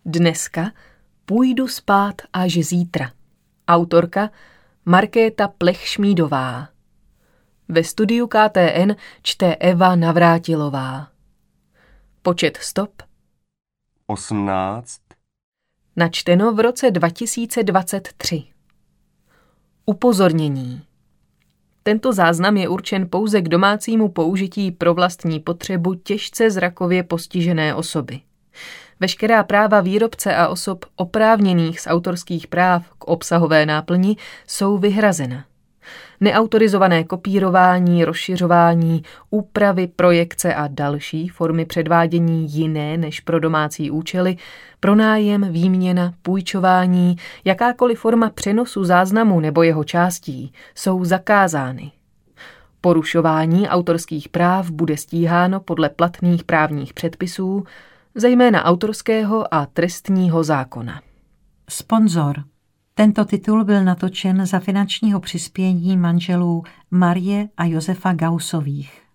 Dneska půjdu spát až zítra. Autorka Markéta Plech-Šmídová. Ve studiu KTN čte Eva Navrátilová. Počet stop 18. Načteno v roce 2023. Upozornění. Tento záznam je určen pouze k domácímu použití pro vlastní potřebu těžce zrakově postižené osoby. Veškerá práva výrobce a osob oprávněných z autorských práv k obsahové náplni jsou vyhrazena. Neautorizované kopírování, rozšiřování, úpravy, projekce a další formy předvádění jiné než pro domácí účely, pronájem, výměna, půjčování, jakákoliv forma přenosu záznamu nebo jeho částí jsou zakázány. Porušování autorských práv bude stíháno podle platných právních předpisů, zejména autorského a trestního zákona. Sponzor. Tento titul byl natočen za finančního přispění manželů Marie a Josefa Gausových.